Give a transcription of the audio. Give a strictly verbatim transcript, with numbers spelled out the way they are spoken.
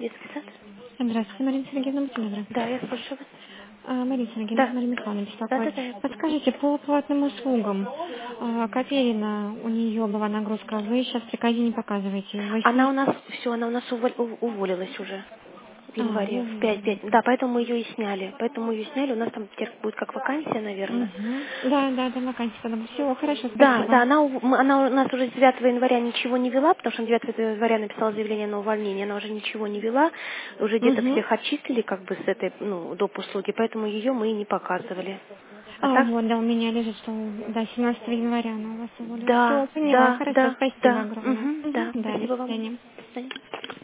детский сад. Здравствуйте, Марина Сергеевна, будьте добры. Да, я слушаю вас. А, Марина Сергеевна, Да, Мария Михайловна да, беспокоит. да, да. Подскажите, по платным услугам, а, Катерина, у нее была нагрузка, вы сейчас в приказе не показываете. Вы с Она у ней... нас, все, она у нас уволь- у- уволилась уже в А, январе, в пять, пять. уволились. Да, поэтому мы ее и сняли. Поэтому мы ее сняли. У нас там теперь будет как вакансия, наверное. Угу. Да, да, да, вакансия. Тогда все, хорошо, Да, да, спасибо. она, у- мы- она у нас уже с девятого января ничего не вела, потому что она девятого января написала заявление на увольнение, она уже ничего не вела, уже деток Угу. всех отчислили как бы с этой, ну, доп. Услуги, поэтому ее мы и не показывали. А А, так, вот, да, у меня лежит, что, да, семнадцатого января она у вас уволилась. да, Все, поняла, да, хорошо, да, спасибо да, огромное. угу, Угу. да, Да, до спасибо вам. свидания. До свидания.